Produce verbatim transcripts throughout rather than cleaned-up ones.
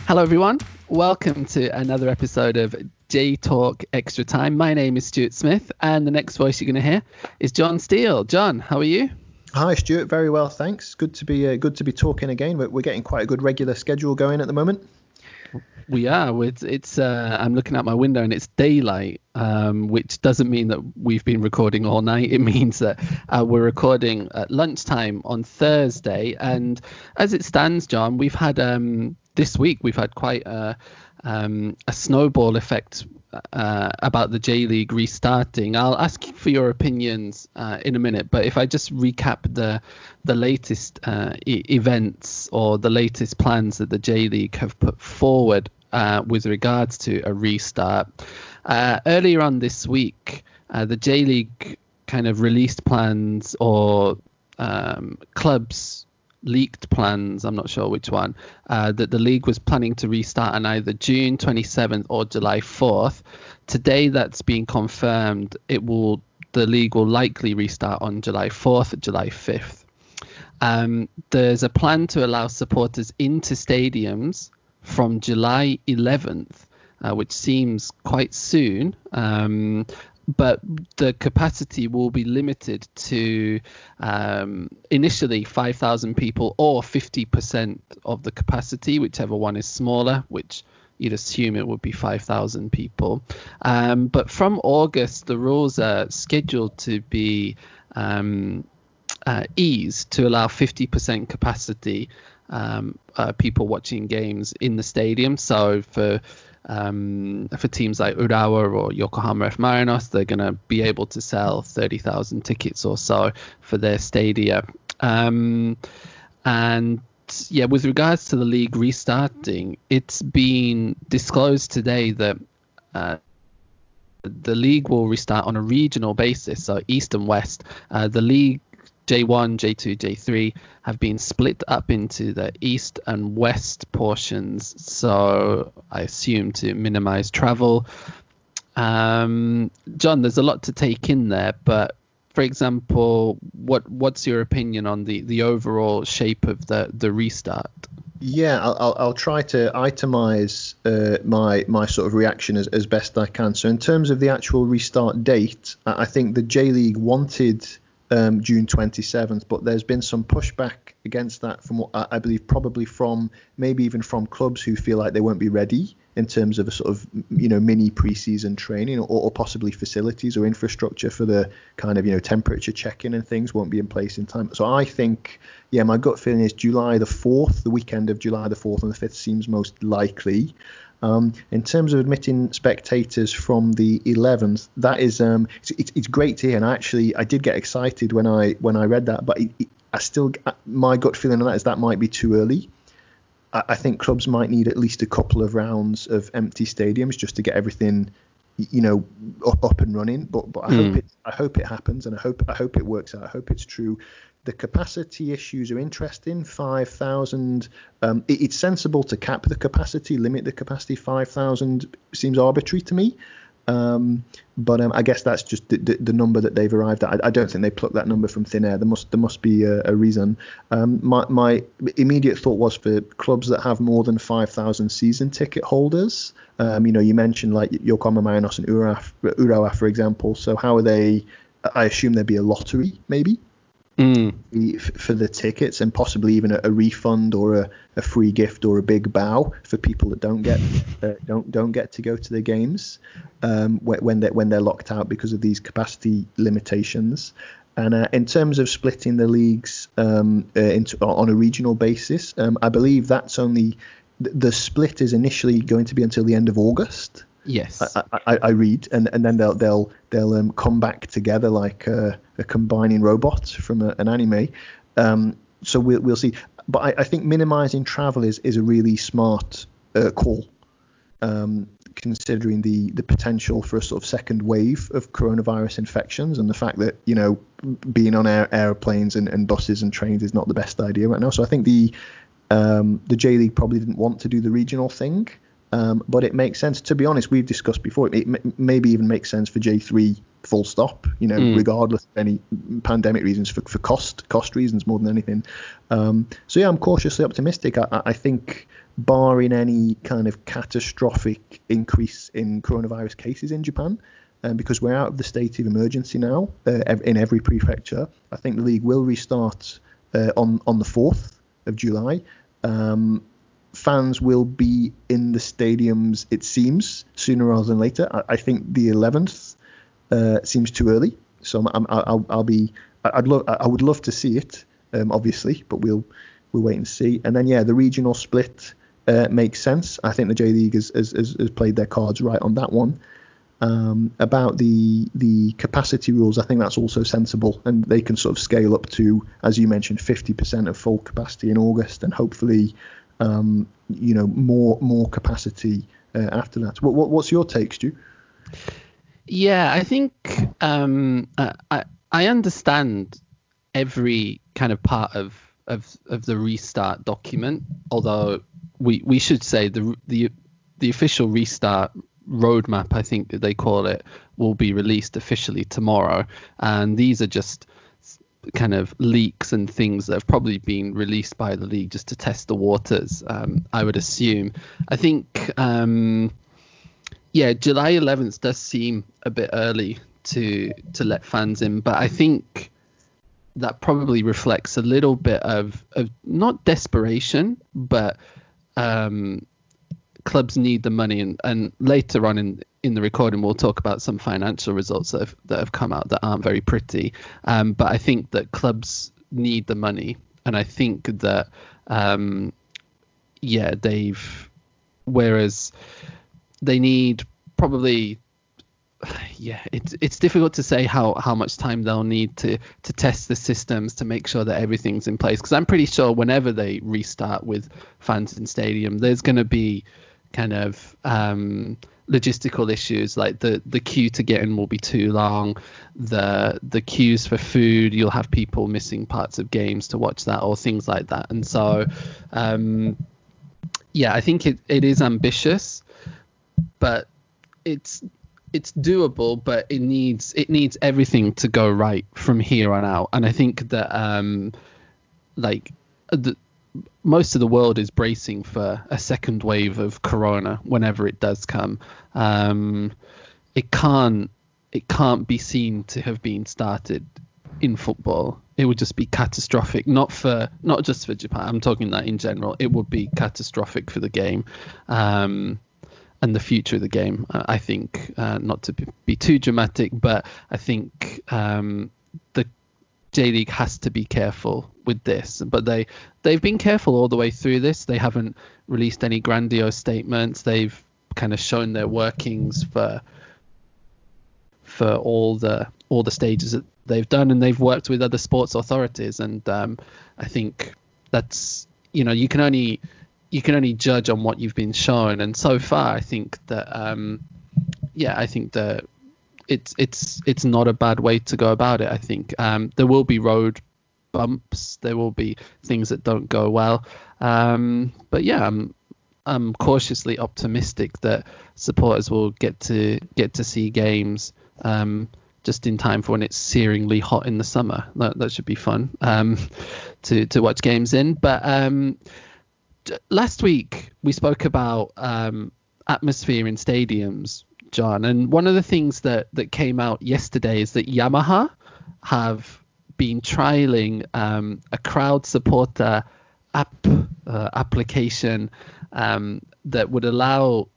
Hello, everyone. Welcome to another episode of J Talk Extra Time. My name is Stuart Smith, and the next voice you're going to hear is John Steele. John, how are you? Hi, Stuart. Very well, thanks. Good to be uh, good to be talking again. We're, we're getting quite a good regular schedule going at the moment. We are. It's. it's uh, I'm looking out my window and it's daylight, um, which doesn't mean that we've been recording all night. It means that uh, we're recording at lunchtime on Thursday. And as it stands, John, we've had um, this week we've had quite a, um, a snowball effect uh, about the J League restarting. I'll ask for your opinions uh, in a minute, but if I just recap the the latest uh, e- events or the latest plans that the J League have put forward uh, with regards to a restart. Uh, earlier on this week, uh, the J League kind of released plans or um, clubs leaked plans, I'm not sure which one, uh, that the league was planning to restart on either June twenty-seventh or July fourth. Today that's been confirmed. It will the league will likely restart on July fourth, July fifth. Um, there's a plan to allow supporters into stadiums from July eleventh, uh, which seems quite soon. Um, but the capacity will be limited to um, initially five thousand people or fifty percent of the capacity, whichever one is smaller, which you'd assume it would be five thousand people. Um, but from August, the rules are scheduled to be um, uh, eased to allow fifty percent capacity um, uh, people watching games in the stadium. So for Um, for teams like Urawa or Yokohama F. Marinos, they're going to be able to sell thirty thousand tickets or so for their stadia. Um, and yeah, with regards to the league restarting, it's been disclosed today that uh, the league will restart on a regional basis, so East and West. Uh, the league J one, J two, J three have been split up into the East and West portions, so I assume to minimize travel. Um, John, there's a lot to take in there, but for example, what what's your opinion on the, the overall shape of the, the restart? Yeah, I'll, I'll, I'll try to itemize uh, my my sort of reaction as, as best I can. So in terms of the actual restart date, I think the J League wanted Um, June twenty-seventh, but there's been some pushback against that from what I believe probably from maybe even from clubs who feel like they won't be ready in terms of a sort of, you know, mini preseason training or, or possibly facilities or infrastructure for the kind of, you know, temperature check-in and things won't be in place in time. So I think, yeah, my gut feeling is July the fourth, the weekend of July the fourth and the fifth seems most likely. Um, in terms of admitting spectators from the eleventh, that is um, it's, it's, it's great to hear. And actually, I did get excited when I when I read that, but it, it, I still my gut feeling on that is that might be too early. I, I think clubs might need at least a couple of rounds of empty stadiums just to get everything, you know, up up and running. But but I mm. hope it I hope it happens, and I hope I hope it works out. I hope it's true. The capacity issues are interesting. five thousand, um, it, it's sensible to cap the capacity, limit the capacity. five thousand seems arbitrary to me. Um, but um, I guess that's just the, the, the number that they've arrived at. I, I don't think they plucked that number from thin air. There must there must be a, a reason. Um, my, my immediate thought was for clubs that have more than five thousand season ticket holders. Um, you know, you mentioned like Yokohama Marinos and Urawa, Urawa, for example. So how are they? I assume there'd be a lottery, maybe. Mm. For the tickets, and possibly even a, a refund or a, a free gift or a big bow for people that don't get uh, don't don't get to go to the games um, when they when they're locked out because of these capacity limitations. And uh, in terms of splitting the leagues um, uh, into on a regional basis, um, I believe that's only the split is initially going to be until the end of August. Yes, I, I, I read, and, and then they'll they'll they'll um, come back together like a, a combining robot from a, an anime. Um, so we'll we'll see. But I, I think minimizing travel is, is a really smart uh, call, um, considering the, the potential for a sort of second wave of coronavirus infections and the fact that, you know, being on air, airplanes and, and buses and trains is not the best idea right now. So I think the um, the J League probably didn't want to do the regional thing. Um, but it makes sense. To be honest, we've discussed before, it m- maybe even makes sense for J three full stop, you know, mm. regardless of any pandemic reasons, for, for cost cost reasons more than anything. Um, so, yeah, I'm cautiously optimistic. I, I think barring any kind of catastrophic increase in coronavirus cases in Japan. Um, because we're out of the state of emergency now uh, in every prefecture. I think the league will restart uh, on, on the fourth of July. Um, fans will be in the stadiums, it seems, sooner rather than later. I, I think the eleventh uh, seems too early. So I'm, I'm, I'll, I'll be, I'd love, I would love to see it, um, obviously, but we'll we'll wait and see. And then, yeah, the regional split uh, makes sense. I think the J League has, has, has played their cards right on that one. Um, about the the capacity rules, I think that's also sensible, and they can sort of scale up to, as you mentioned, fifty percent of full capacity in August, and hopefully, um, you know, more more capacity uh, after that. What, what what's your take, Stu? Yeah, I think um, I I understand every kind of part of of of the restart document, although we we should say the the the official restart roadmap, I think that they call it, will be released officially tomorrow, and these are just kind of leaks and things that have probably been released by the league just to test the waters, um, I would assume. I think um, yeah, July eleventh does seem a bit early to to let fans in, but I think that probably reflects a little bit of, of not desperation, but um clubs need the money, and, and later on in, in the recording we'll talk about some financial results that have, that have come out that aren't very pretty, um, but I think that clubs need the money, and I think that um, yeah they've whereas they need probably yeah it's it's difficult to say how, how much time they'll need to to test the systems to make sure that everything's in place, because I'm pretty sure whenever they restart with fans in stadium there's going to be kind of um, logistical issues, like the the queue to get in will be too long, the the queues for food, you'll have people missing parts of games to watch that or things like that. And so um, yeah, I think it, it is ambitious, but it's it's doable, but it needs it needs everything to go right from here on out. And I think that um, like the most of the world is bracing for a second wave of corona whenever it does come. Um, it can't it can't be seen to have been started in football. It would just be catastrophic, not for not just for Japan. I'm talking that in general. It would be catastrophic for the game um, and the future of the game. I think uh, not to be too dramatic, but I think um, the J League has to be careful with this, but they they've been careful all the way through this. They haven't released any grandiose statements. They've kind of shown their workings for for all the all the stages that they've done, and they've worked with other sports authorities. And um, I think that's, you know, you can only you can only judge on what you've been shown. And so far, I think that um, yeah, I think that it's it's it's not a bad way to go about it. I think um, there will be road bumps, there will be things that don't go well, um, but yeah, I'm I'm cautiously optimistic that supporters will get to get to see games um, just in time for when it's searingly hot in the summer. That, that should be fun um, to to watch games in. But um, last week we spoke about um, atmosphere in stadiums, John, and one of the things that, that came out yesterday is that Yamaha have been trialing um, a crowd supporter app uh, application um, that would allow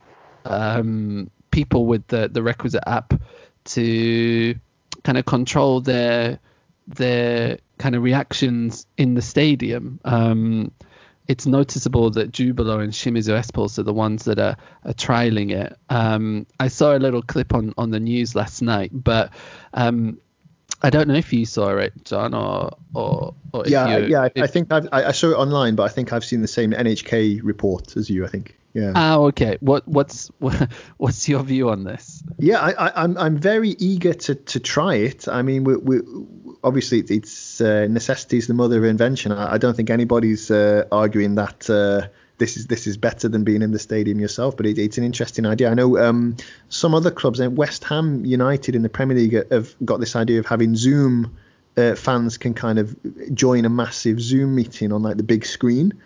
um, people with the, the requisite app to kind of control their their kind of reactions in the stadium. Um, it's noticeable that Jubilo and Shimizu S-Pulse are the ones that are, are trialing it. Um, I saw a little clip on, on the news last night, but um, I don't know if you saw it, John, or or, or if yeah, you, yeah. if, I think I've, I saw it online, but I think I've seen the same N H K report as you. I think. Yeah. Oh, okay. What what's what's your view on this? Yeah, I, I, I'm I'm very eager to, to try it. I mean, we we obviously it's uh, necessity is the mother of invention. I, I don't think anybody's uh, arguing that uh, this is this is better than being in the stadium yourself. But it, it's an interesting idea. I know um, some other clubs, uh, West Ham United in the Premier League, have got this idea of having Zoom uh, fans can kind of join a massive Zoom meeting on like the big screen.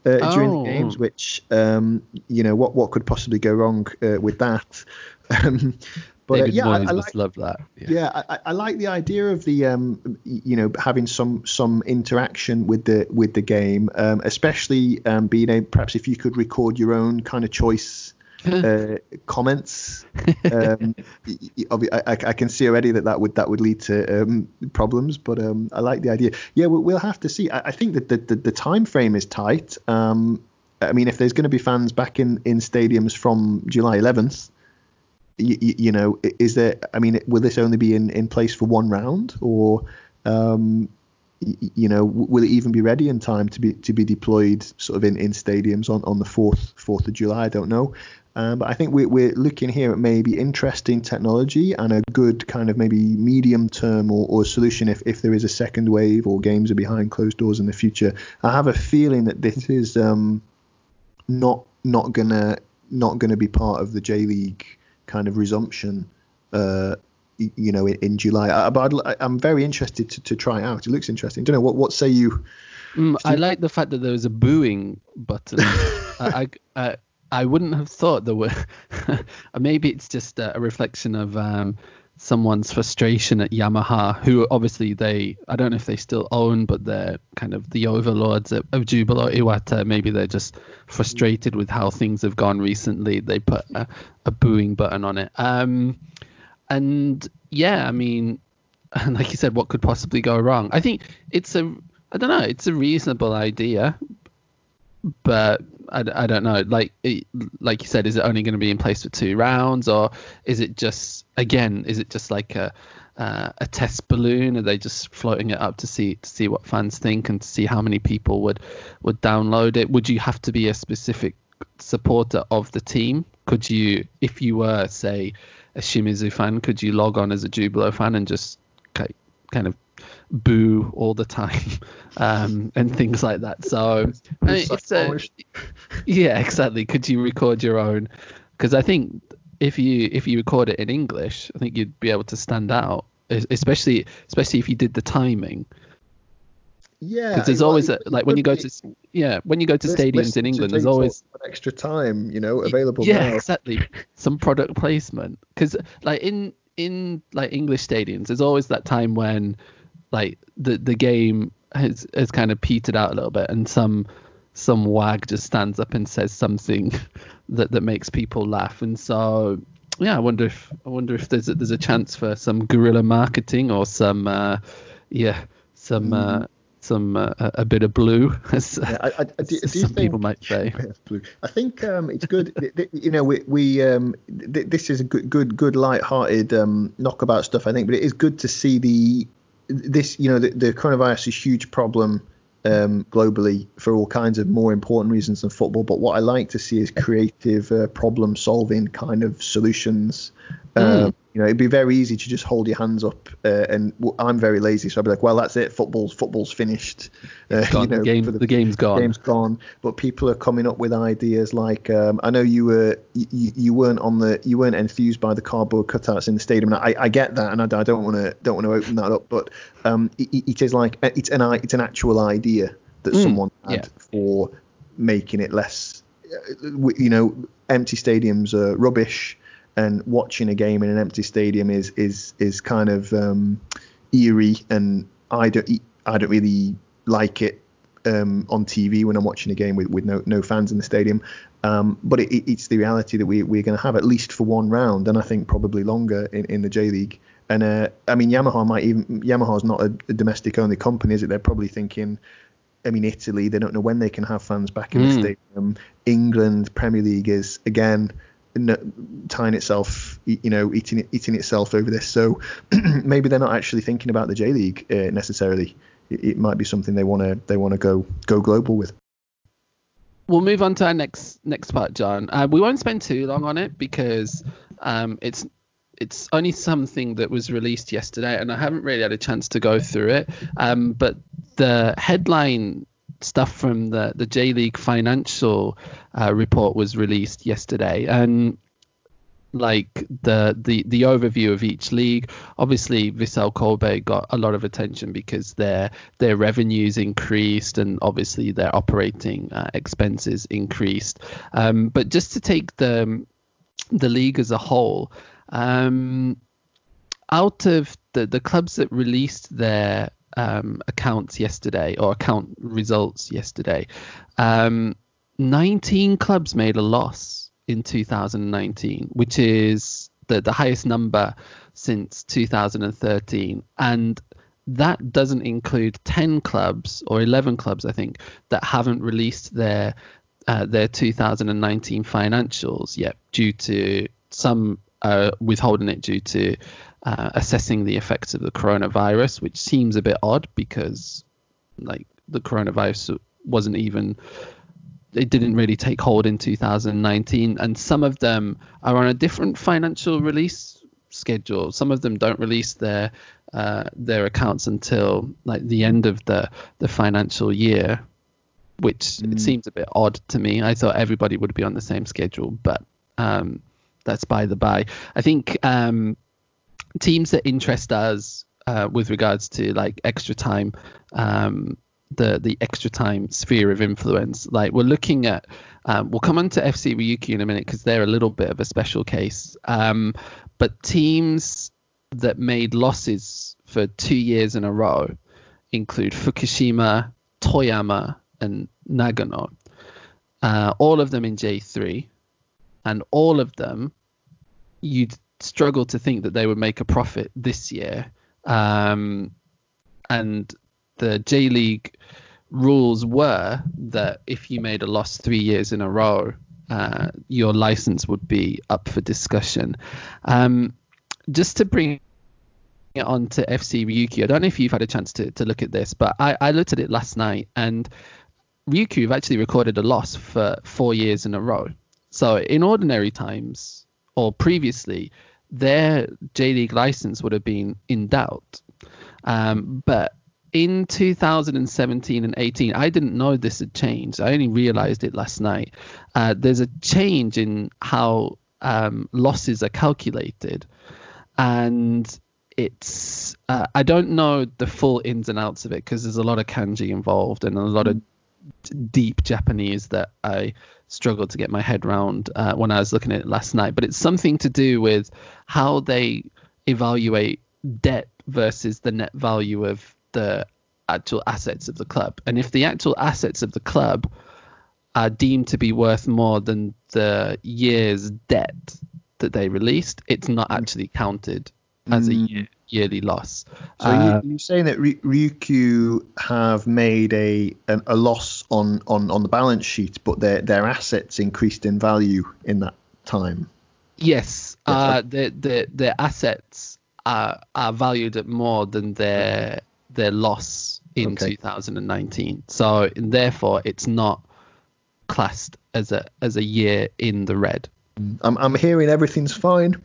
uh, oh. during the games, which um, you know what what could possibly go wrong uh, with that. Um, but David uh, yeah, Moyes I, I must like, love that. Yeah, yeah I, I like the idea of the um, you know having some some interaction with the with the game, um, especially um, being able, perhaps if you could record your own kind of choice uh, comments. Um, I, I, I can see already that that would that would lead to um, problems, but um, I like the idea. Yeah, we'll, we'll have to see. I, I think that the, the, the time frame is tight. Um, I mean, if there's going to be fans back in, in stadiums from July eleventh, you, you know, is there? I mean, will this only be in, in place for one round, or um, you know, will it even be ready in time to be to be deployed sort of in, in stadiums on, on the fourth fourth of July? I don't know. Um, but I think we're, we're looking here at maybe interesting technology and a good kind of maybe medium term or, or solution if, if there is a second wave or games are behind closed doors in the future. I have a feeling that this is um, not not gonna not gonna be part of the J League kind of resumption. Uh, you know, in, in July. I, but I'd, I'm very interested to, to try it out. It looks interesting. Don't know what what say you? Mm, I like the fact that there was a booing button. I, I, I I wouldn't have thought there were. Maybe it's just a, a reflection of um, someone's frustration at Yamaha, who obviously they, I don't know if they still own, but they're kind of the overlords of, of Jubilo Iwata. Maybe they're just frustrated with how things have gone recently. They put a, a booing button on it. Um, and yeah, I mean, like you said, what could possibly go wrong? I think it's a, I don't know, it's a reasonable idea, but I, I don't know. Like it, like you said, is it only going to be in place for two rounds, or is it just again? Is it just like a uh, a test balloon? Are they just floating it up to see to see what fans think and to see how many people would would download it? Would you have to be a specific supporter of the team? Could you, if you were say a Shimizu fan, could you log on as a Jubilo fan and just kind of boo all the time um and things like that? So I mean, it's a, yeah, exactly. Could you record your own? Because I think if you if you record it in English, I think you'd be able to stand out, especially especially if you did the timing. Yeah, because there's well, always a, like when you go to yeah when you go to stadiums in England, there's always extra time, you know, available. Yeah, now. exactly. Some product placement, because like in in like English stadiums, there's always that time when like the the game has has kind of petered out a little bit, and some some wag just stands up and says something that that makes people laugh. And so yeah, I wonder if I wonder if there's a, there's a chance for some guerrilla marketing or some uh yeah some uh, some uh, a bit of blue, as, yeah, I, I, do, as do you some think, people might say. Blue. I think um, it's good. You know, we we um, this is a good good good light-hearted um, knockabout stuff, I think, but it is good to see the this you know the, the coronavirus is a huge problem um, globally for all kinds of more important reasons than football. But what I like to see is creative uh, problem solving kind of solutions. Mm. Um, you know, it'd be very easy to just hold your hands up, uh, and I'm very lazy, so I'd be like, well, that's it. Football's football's finished. Uh, gone. You know, the, game, the, the game's gone. The game's gone. But people are coming up with ideas like, um, I know you were you, you weren't on the you weren't enthused by the cardboard cutouts in the stadium, and I, I get that, and I, I don't want to don't want to open that up, but um, it, it is like it's an it's an actual idea that mm, someone had yeah. for making it less. You know, empty stadiums are rubbish. And watching a game in an empty stadium is is is kind of um, eerie, and I don't I don't really like it um, on T V when I'm watching a game with, with no no fans in the stadium. Um, but it, it's the reality that we we're going to have at least for one round, and I think probably longer in, in the J League. And uh, I mean, Yamaha might even Yamaha's not a, a domestic only company, is it? They're probably thinking. I mean, Italy, they don't know when they can have fans back in mm. the stadium. England Premier League is again. Tying itself, you know, eating eating itself over this. So maybe they're not actually thinking about the J League uh, necessarily. It, it might be something they want to they want to go go global with. We'll move on to our next next part, John. Uh, we won't spend too long on it because um, it's it's only something that was released yesterday, and I haven't really had a chance to go through it. Um, but the headline stuff from the the J League financial uh, report was released yesterday, and like the the the overview of each league. Obviously, Vissel Kobe got a lot of attention because their their revenues increased and obviously their operating uh, expenses increased. Um, but just to take the the league as a whole, um, out of the the clubs that released their um, accounts yesterday or account results yesterday, um, nineteen clubs made a loss in two thousand nineteen, which is the, the highest number since two thousand thirteen. And that doesn't include ten clubs or eleven clubs, I think, that haven't released their uh, their two thousand nineteen financials yet, due to some uh, withholding it due to uh, assessing the effects of the coronavirus, which seems a bit odd because like the coronavirus wasn't even it didn't really take hold in two thousand nineteen, and some of them are on a different financial release schedule. Some of them don't release their uh, their accounts until like the end of the the financial year, which mm. it seems a bit odd to me. I thought everybody would be on the same schedule, but um, that's by the by. I think um, teams that interest us uh, with regards to like extra time. Um, the the extra time sphere of influence, like we're looking at um, we'll come on to F C Ryukyu in a minute because they're a little bit of a special case, um, but teams that made losses for two years in a row include Fukushima, Toyama and Nagano, uh, all of them in J three, and all of them you'd struggle to think that they would make a profit this year, um, and the J League rules were that if you made a loss three years in a row, uh, your license would be up for discussion. Um, just to bring it on to F C Ryukyu, I don't know if you've had a chance to, to look at this, but I, I looked at it last night, and Ryukyu have actually recorded a loss for four years in a row. So in ordinary times, or previously, their J League license would have been in doubt. Um, but in two thousand seventeen and eighteen, I didn't know this had changed. I only realized it last night. Uh, there's a change in how um, losses are calculated. And it's, uh, I don't know the full ins and outs of it because there's a lot of kanji involved and a lot of deep Japanese that I struggled to get my head around uh, when I was looking at it last night. But it's something to do with how they evaluate debt versus the net value of the actual assets of the club. And if the actual assets of the club are deemed to be worth more than the year's debt that they released, it's not actually counted as a year, yearly loss. So uh, you, you're saying that Ry- Ryukyu have made a a, a loss on, on, on the balance sheet, but their their assets increased in value in that time? Yes, yes. Uh, their, their, their assets are, are valued at more than their their loss in okay. two thousand nineteen. So and therefore it's not classed as a as a year in the red. I'm I'm hearing everything's fine.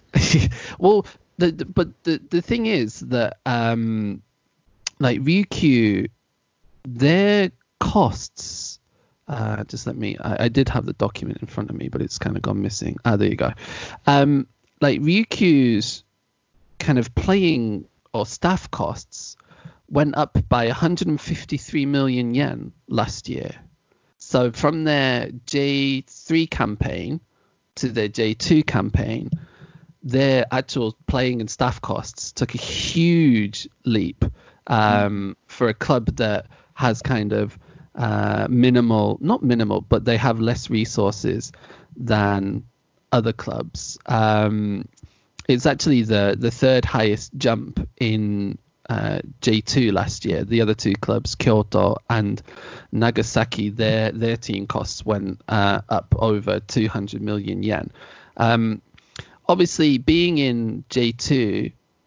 Well, the, the but the the thing is that um like Ryukyu, their costs uh just let me I, I did have the document in front of me, but it's kind of gone missing. Ah, there you go. Um like Ryukyu's kind of playing or staff costs went up by one hundred fifty-three million yen last year. So from their J three campaign to their J two campaign, their actual playing and staff costs took a huge leap um, mm. for a club that has kind of uh, minimal, not minimal, but they have less resources than other clubs. Um, it's actually the, the third highest jump in Uh, J two last year. The other two clubs, Kyoto and Nagasaki, their their team costs went uh, up over two hundred million yen. Um, obviously, being in J two,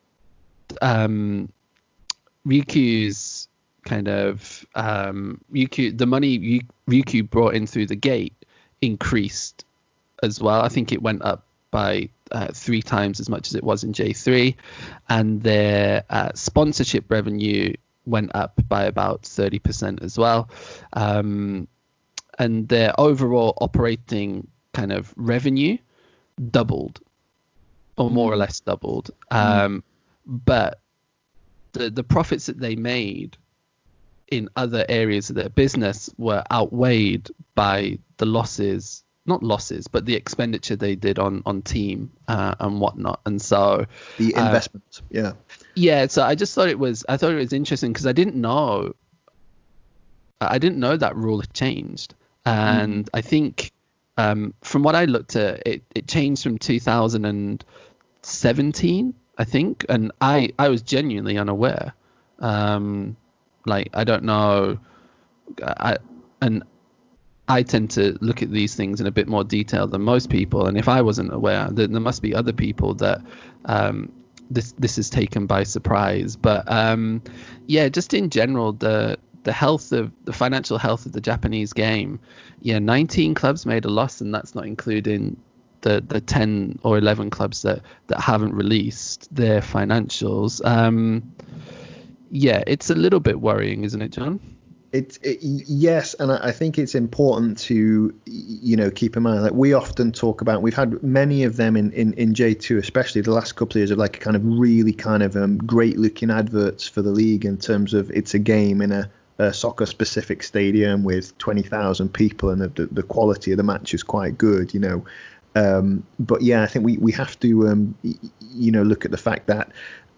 um, Ryukyu's kind of um, Ryukyu, the money Ryukyu brought in through the gate increased as well. I think it went up by uh, three times as much as it was in J three, and their uh, sponsorship revenue went up by about thirty percent as well, um, and their overall operating kind of revenue doubled. or more or less doubled. Um, but the the profits that they made in other areas of their business were outweighed by the losses, not losses, but the expenditure they did on on team uh, and whatnot. And so the investment, uh, yeah, yeah. So I just thought it was, I thought it was interesting because I didn't know, I didn't know that rule had changed, and mm. I think um, from what I looked at, it it changed from two thousand seventeen, I think, and I I was genuinely unaware. Um, like I don't know, I and. I tend to look at these things in a bit more detail than most people, and if I wasn't aware, then there must be other people that um, this this is taken by surprise. But um, yeah, just in general, the the health of the financial health of the Japanese game. Yeah, nineteen clubs made a loss, and that's not including the the ten or eleven clubs that that haven't released their financials. Um, yeah, it's a little bit worrying, isn't it, John? It, it, yes, and I think it's important to, you know, keep in mind that we often talk about, we've had many of them in, in, in J two, especially the last couple of years, of like kind of really kind of um, great looking adverts for the league in terms of it's a game in a, a soccer specific stadium with twenty thousand people, and the, the quality of the match is quite good, you know. Um, but yeah, I think we, we have to, um, you know, look at the fact that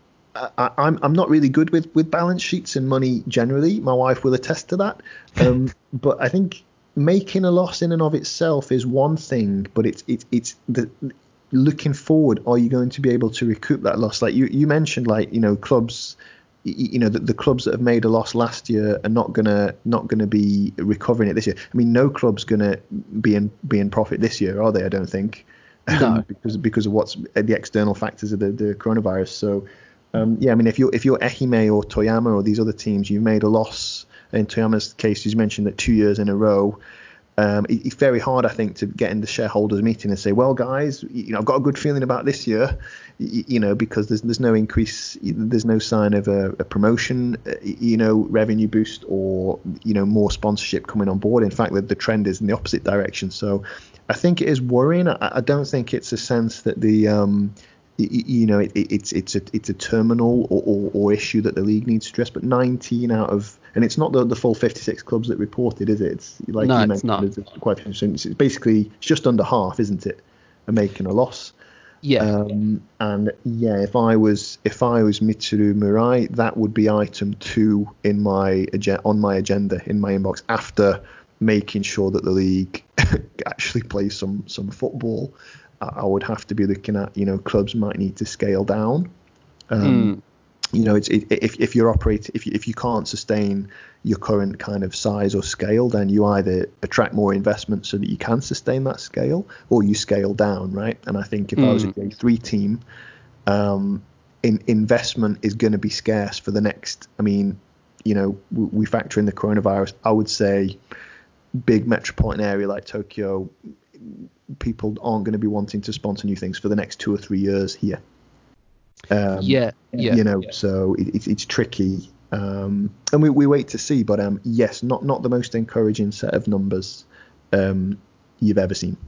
I, I'm I'm not really good with, with balance sheets and money generally. My wife will attest to that. Um, but I think making a loss in and of itself is one thing, but it's it's it's the looking forward. Are you going to be able to recoup that loss? Like you, you mentioned, like you know clubs, you know the, the clubs that have made a loss last year are not gonna not gonna be recovering it this year. I mean, no club's gonna be in be in profit this year, are they? I don't think. No. Um, because because of what's the external factors of the, the coronavirus. So. Um, yeah, I mean, if you're if you're Ehime or Toyama or these other teams, you've made a loss. In Toyama's case, he's mentioned that two years in a row. Um, it, it's very hard, I think, to get in the shareholders meeting and say, well, guys, you know, I've got a good feeling about this year, you, you know, because there's there's no increase, there's no sign of a, a promotion, you know, revenue boost or you know more sponsorship coming on board. In fact, the, the trend is in the opposite direction. So, I think it is worrying. I, I don't think it's a sense that the um, you know, it, it's it's a it's a terminal or, or, or issue that the league needs to address. But nineteen out of, and it's not the, the full fifty-six clubs that reported, is it? It's like no, you it's not. It's quite interesting. It's basically it's just under half, isn't it? Are making a loss. Yeah. Um, and yeah, if I was if I was Mitsuru Murai, that would be item two in my on my agenda in my inbox after making sure that the league actually plays some some football. I would have to be looking at, you know, clubs might need to scale down. Um, mm. You know, it's it, if if you're operating, if you, if you can't sustain your current kind of size or scale, then you either attract more investment so that you can sustain that scale, or you scale down, right? And I think if mm. I was a J three team, um, in investment is going to be scarce for the next. I mean, you know, we, we factor in the coronavirus. I would say, big metropolitan area like Tokyo, people aren't going to be wanting to sponsor new things for the next two or three years here. Um, yeah, yeah. You know, yeah. so it, it's it's tricky, um, and we, we wait to see. But um, yes, not not the most encouraging set of numbers um, you've ever seen.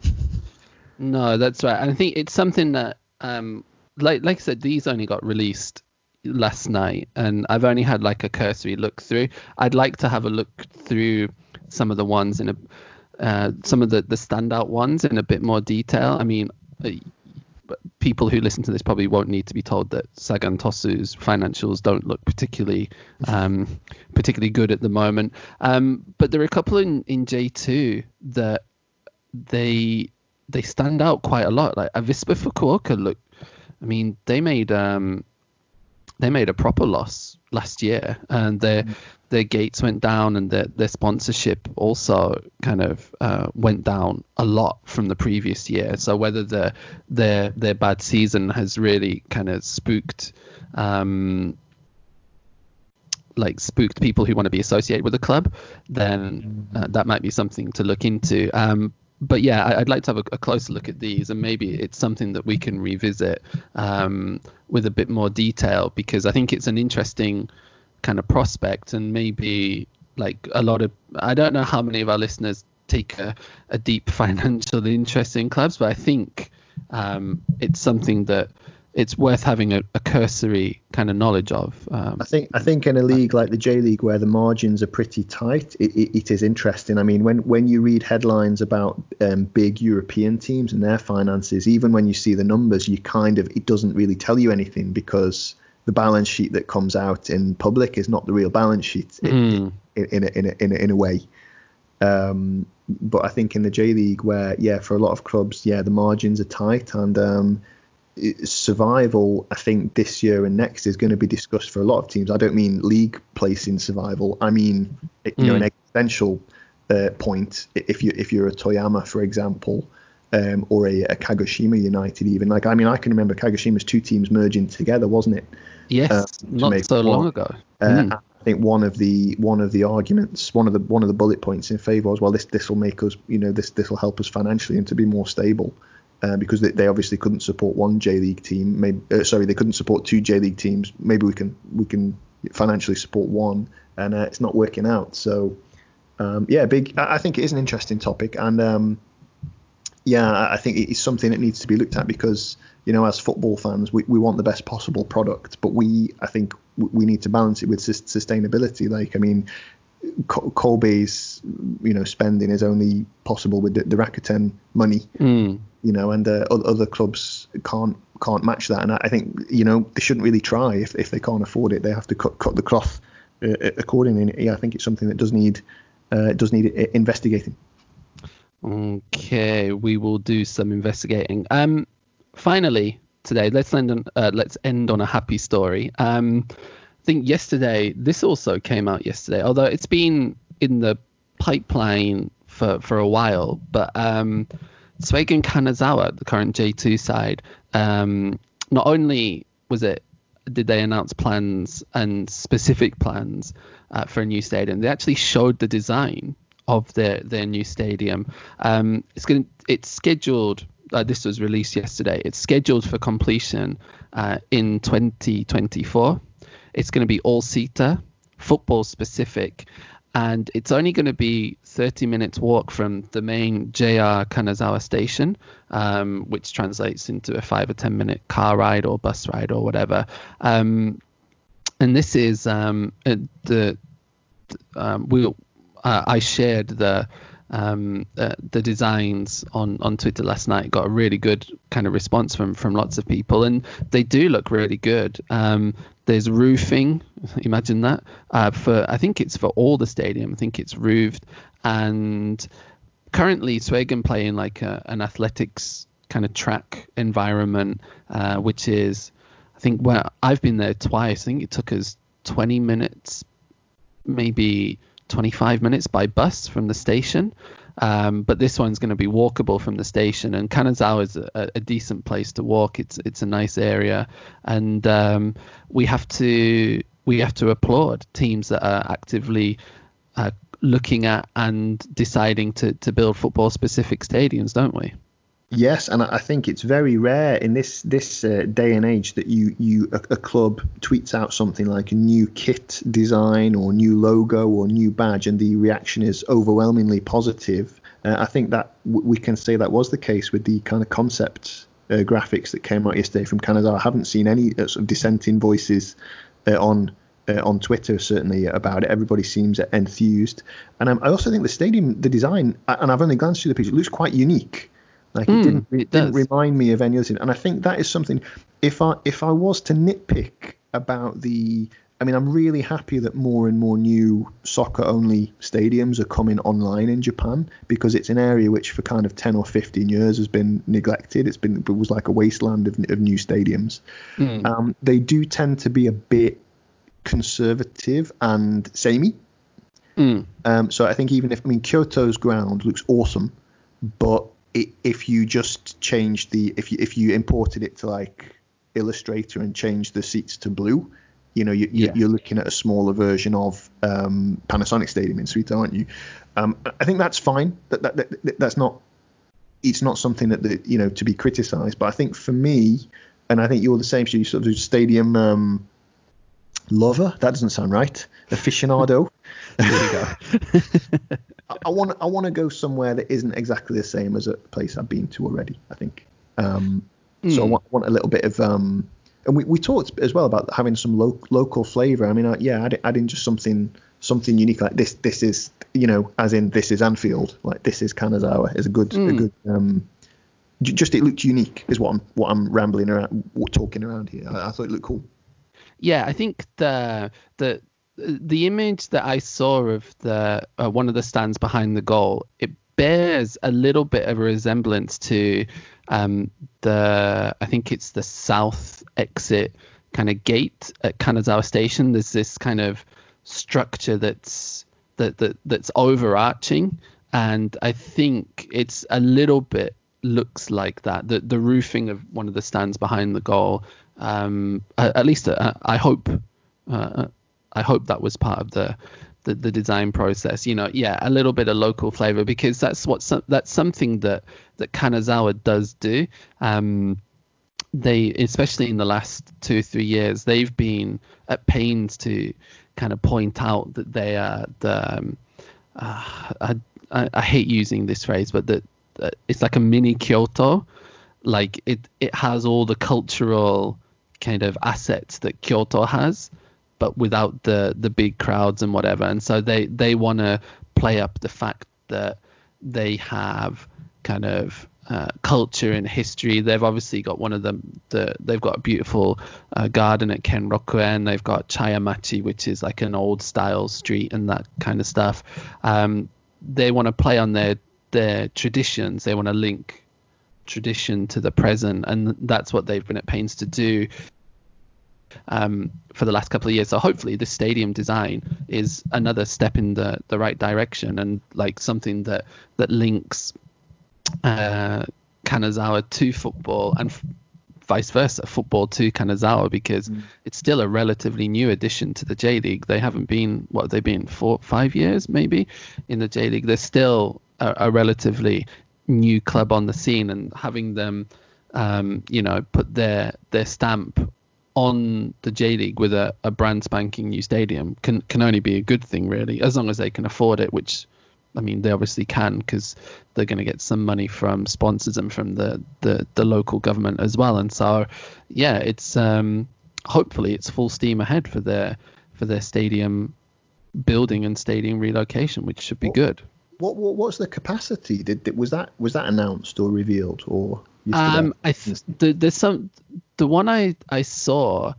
No, that's right. And I think it's something that, um, like like I said, these only got released last night, and I've only had like a cursory look through. I'd like to have a look through some of the ones in a. Uh, some of the, the standout ones in a bit more detail. I mean, uh, people who listen to this probably won't need to be told that Sagan Tosu's financials don't look particularly um, particularly good at the moment. Um, but there are a couple in, in J two that they they stand out quite a lot. Like Avispa Fukuoka, look, I mean, they made um, they made a proper loss last year, and their mm. their gates went down, and their their sponsorship also kind of uh, went down a lot from the previous year. So whether the their their bad season has really kind of spooked um, like spooked people who want to be associated with the club, then uh, that might be something to look into. Um, but yeah, I, I'd like to have a, a closer look at these, and maybe it's something that we can revisit um, with a bit more detail, because I think it's an interesting kind of prospect, and maybe like a lot of, I don't know how many of our listeners take a, a deep financial interest in clubs, but I think um, it's something that it's worth having a, a cursory kind of knowledge of. Um, I think I think in a league like the J League, where the margins are pretty tight, it, it, it is interesting. I mean, when, when you read headlines about um, big European teams and their finances, even when you see the numbers, you kind of it doesn't really tell you anything, because the balance sheet that comes out in public is not the real balance sheet mm. in, in, a, in, a, in, a, in a way. Um, but I think in the J League, where yeah, for a lot of clubs, yeah, the margins are tight, and um, survival, I think this year and next is going to be discussed for a lot of teams. I don't mean league placing survival. I mean, you mm. know, an existential uh, point. If you if you're a Toyama, for example, um, or a, a Kagoshima United, even like I mean, I can remember Kagoshima's two teams merging together, wasn't it? Yes, uh, not so long ago. Uh, mm. I think one of the one of the arguments, one of the one of the bullet points in favour was, well, this this will make us, you know, this this will help us financially and to be more stable. Uh, because they, they obviously couldn't support one J League team. Maybe uh, sorry, they couldn't support two J League teams. Maybe we can we can financially support one, and uh, it's not working out. So um, yeah, big. I think it is an interesting topic, and um, yeah, I think it's something that needs to be looked at, because you know, as football fans, we, we want the best possible product, but we I think we need to balance it with sustainability. Like I mean, Kobe's you know spending is only possible with the, the Rakuten money. Mm. You know, and uh, other clubs can't can't match that, and I think you know they shouldn't really try if, if they can't afford it. They have to cut cut the cloth uh, accordingly. Yeah, I think it's something that does need uh, does need investigating. Okay, we will do some investigating. Um, finally today, let's end on uh, let's end on a happy story. Um, I think yesterday, this also came out yesterday, although it's been in the pipeline for for a while, but um. Suigun Kanazawa, the current J two side, um, not only was it did they announce plans and specific plans uh, for a new stadium, they actually showed the design of their their new stadium. Um, it's going it's scheduled. Uh, this was released yesterday. It's scheduled for completion uh, in twenty twenty-four. It's going to be all-seater, football specific. And it's only going to be thirty minutes walk from the main J R Kanazawa station, um, which translates into a five or ten minute car ride or bus ride or whatever. Um, and this is um, uh, the um, we uh, I shared the um, uh, the designs on, on Twitter last night. Got a really good kind of response from from lots of people, and they do look really good. Um, There's roofing, imagine that, uh, for I think it's for all the stadium. I think it's roofed, and currently Suigun play in like a, an athletics kind of track environment, uh, which is, I think, well, I've been there twice. I think it took us twenty minutes, maybe twenty-five minutes by bus from the station. Um, but this one's going to be walkable from the station, and Kanazawa is a, a decent place to walk. It's it's a nice area, and um, we have to we have to applaud teams that are actively uh, looking at and deciding to, to build football specific stadiums, don't we? Yes, and I think it's very rare in this this uh, day and age that you you a, a club tweets out something like a new kit design or new logo or new badge, and the reaction is overwhelmingly positive. Uh, I think that w- we can say that was the case with the kind of concept uh, graphics that came out yesterday from Kanazawa. I haven't seen any uh, sort of dissenting voices uh, on uh, on Twitter certainly about it. Everybody seems enthused, and um, I also think the stadium, the design, and I've only glanced through the picture, it looks quite unique. Like it mm, didn't, it, it didn't remind me of any other thing, and I think that is something. If I if I was to nitpick about the, I mean, I'm really happy that more and more new soccer-only stadiums are coming online in Japan, because it's an area which for kind of ten or fifteen years has been neglected. It's been it was like a wasteland of, of new stadiums. Mm. Um, they do tend to be a bit conservative and samey. Mm. Um, so I think even if I mean Kyoto's ground looks awesome, but It, if you just change the if you if you imported it to like Illustrator and changed the seats to blue, you know you, yeah. you're looking at a smaller version of um, Panasonic Stadium in Suita, aren't you? Um, I think that's fine. That, that, that that's not it's not something that, that you know to be criticised. But I think for me, and I think you're the same, so you sort of stadium um, lover. That doesn't sound right. Aficionado. There you go. I want I want to go somewhere that isn't exactly the same as a place I've been to already. I think Um, Mm. So I want, want a little bit of, um, and we, we talked as well about having some lo- local flavour. I mean, uh, yeah, add, add in just something something unique like this. This is, you know, as in this is Anfield, like this is Kanazawa is a good Mm. a good. Um, j- just it looked unique is what I'm what I'm rambling around talking around here. I, I thought it looked cool. Yeah, I think the the the image that I saw of the uh, one of the stands behind the goal, it bears a little bit of a resemblance to um, the I think it's the south exit kind of gate at Kanazawa Station. There's this kind of structure that's that, that that's overarching, and I think it's a little bit looks like that. The the roofing of one of the stands behind the goal. Um, at, at least uh, I hope uh, I hope that was part of the, the the design process. You know, yeah, a little bit of local flavor, because that's what some, that's something that that Kanazawa does do. Um, they, especially in the last two or three years, they've been at pains to kind of point out that they are the um, uh, I, I I hate using this phrase, but that uh, it's like a mini Kyoto. Like it it has all the cultural kind of assets that Kyoto has, but without the the big crowds and whatever. And so they they want to play up the fact that they have kind of uh, culture and history. They've obviously got one of them. The they've got a beautiful uh, garden at Kenrokuen. They've got Chayamachi, which is like an old style street and that kind of stuff. Um, they want to play on their their traditions. They want to link tradition to the present, and that's what they've been at pains to do um, for the last couple of years. So hopefully this stadium design is another step in the the right direction, and like something that that links uh, Kanazawa to football, and f- vice versa, football to Kanazawa, because mm. it's still a relatively new addition to the J League. They haven't been, what have they been, four, five years maybe in the J League. They're still a, a relatively new club on the scene, and having them um you know put their their stamp on the J League with a, a brand spanking new stadium can can only be a good thing, really, as long as they can afford it, which I mean they obviously can, because they're going to get some money from sponsors and from the, the the local government as well. And so yeah, it's um hopefully it's full steam ahead for their for their stadium building and stadium relocation, which should be good. What, what what's the capacity? Did, did was that was that announced or revealed, or um I th- the, there's some the one I I saw,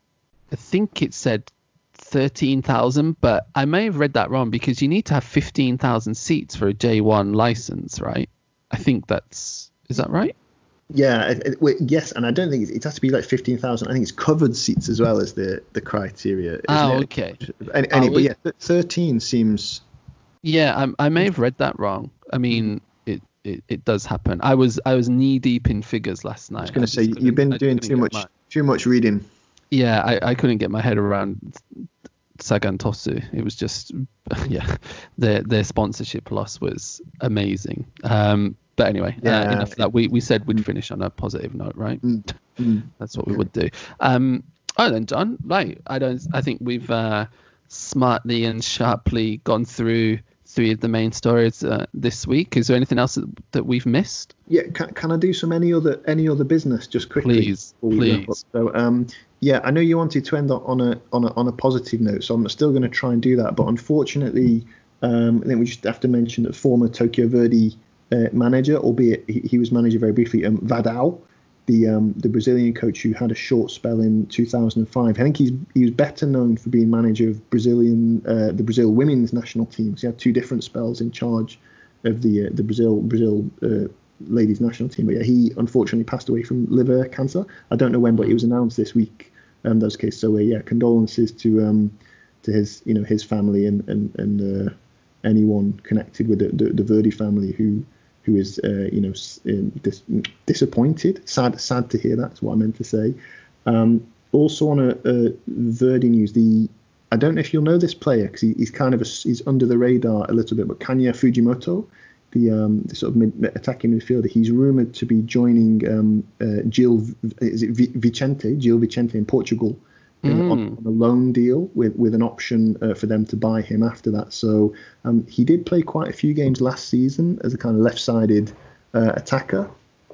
I think it said thirteen thousand, but I may have read that wrong, because you need to have fifteen thousand seats for a J one license, right? I think that's is that right? Yeah, it, it, wait, yes, and I don't think it, it has to be like fifteen thousand. I think it's covered seats as well as the the criteria. Oh, it? okay. Any, any, oh, but yeah, thirteen seems. Yeah, I, I may have read that wrong. I mean, it, it, it does happen. I was I was knee deep in figures last night. I was going to say you've been doing too much my, too much reading. Yeah, I, I couldn't get my head around Sagan Tosu. It was just yeah, their their sponsorship loss was amazing. Um, but anyway, yeah, uh, enough of that. We we said we'd finish on a positive note, right? Mm, mm, That's what okay. we would do. Um, oh then, John. Right, I don't. I think we've uh, smartly and sharply gone through three of the main stories uh, this week. Is there anything else that, that we've missed? Yeah, can, can I do some any other any other business just quickly? Please, please. So, um, yeah, I know you wanted to end on a on a on a positive note, so I'm still going to try and do that. But unfortunately, um, I think we just have to mention that former Tokyo Verdy uh, manager, albeit he, he was manager very briefly, um, Vadao, the um, the Brazilian coach who had a short spell in two thousand five. I think he's he was better known for being manager of Brazilian uh, the Brazil women's national teams. He had two different spells in charge of the uh, the Brazil Brazil uh, ladies national team. But yeah, he unfortunately passed away from liver cancer. I don't know when, but it was announced this week. Um, those cases. So uh, yeah, condolences to um to his you know his family and and and uh, anyone connected with the, the the Verdy family who. who is, uh, you know, dis- disappointed, sad, sad to hear. That's what I meant to say. Um, also on a, a Verdy news, the I don't know if you'll know this player because he, he's kind of a, he's under the radar a little bit, but Kanya Fujimoto, the, um, the sort of mid, attacking midfielder, he's rumored to be joining um, uh, Gil, is it Vicente, Gil Vicente in Portugal. Mm. On, on a loan deal with, with an option uh, for them to buy him after that. So um, he did play quite a few games last season as a kind of left-sided uh, attacker.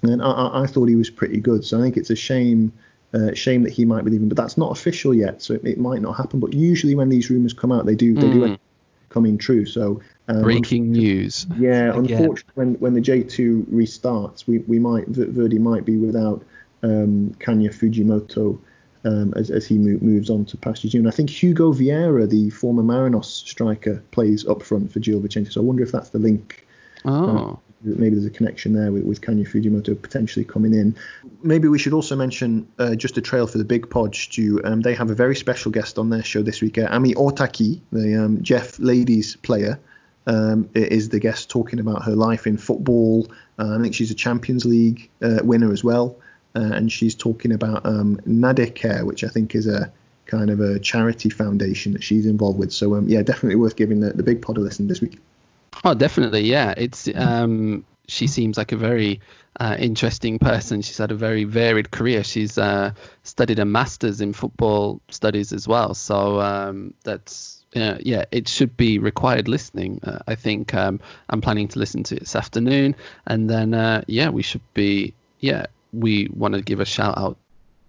and I, I, I thought he was pretty good. So I think it's a shame. Uh, shame that he might be leaving, but that's not official yet, so it, it might not happen. But usually when these rumours come out, they do they mm. do coming true. So um, breaking news. Yeah, Again. unfortunately, when when the J two restarts, we we might Verdi might be without um, Kanya Fujimoto um, as as he mo- moves on to Paris June. I think Hugo Vieira, the former Marinos striker, plays up front for Gil Vicente. So I wonder if that's the link. Oh. Um, maybe there's a connection there with, with Kanya Fujimoto potentially coming in. Maybe we should also mention uh, just a trail for the Big Pod, Stu. Um, they have a very special guest on their show this week. Uh, Ami Otaki, the um, Jeff Ladies player, um, is the guest talking about her life in football. Uh, I think she's a Champions League uh, winner as well. Uh, and she's talking about um, Nadecare, which I think is a kind of a charity foundation that she's involved with. So, um, yeah, definitely worth giving the, the Big Pod a listen this week. Oh, definitely, yeah. It's um, she seems like a very uh, interesting person. She's had a very varied career. She's uh, studied a master's in football studies as well. So um, that's uh, yeah, it should be required listening. Uh, I think um, I'm planning to listen to it this afternoon, and then uh, yeah, we should be yeah, we want to give a shout out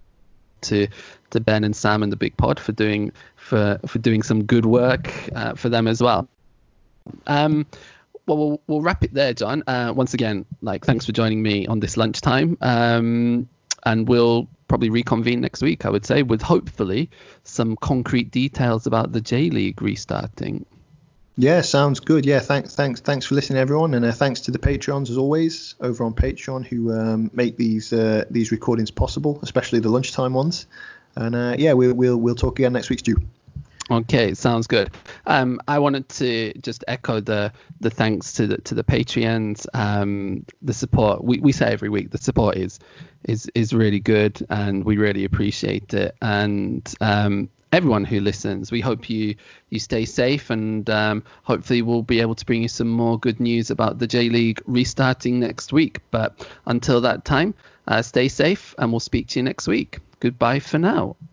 to to Ben and Sam and the Big Pod for doing for for doing some good work uh, for them as well. Um, well, well, we'll wrap it there, John. Uh, once again, like, thanks for joining me on this lunchtime. Um, and we'll probably reconvene next week, I would say, with hopefully some concrete details about the J League restarting. Yeah, sounds good. Yeah, thanks, thanks, thanks for listening, everyone, and uh, thanks to the Patreons as always over on Patreon who um, make these uh, these recordings possible, especially the lunchtime ones. And uh, yeah, we'll we'll we'll talk again next week, Stu. Okay, sounds good. Um, I wanted to just echo the the thanks to the to the Patreons. Um, the support we, we say every week, the support is is is really good, and we really appreciate it. And um, everyone who listens, we hope you you stay safe, and um, hopefully we'll be able to bring you some more good news about the J League restarting next week. But until that time, uh, stay safe, and we'll speak to you next week. Goodbye for now.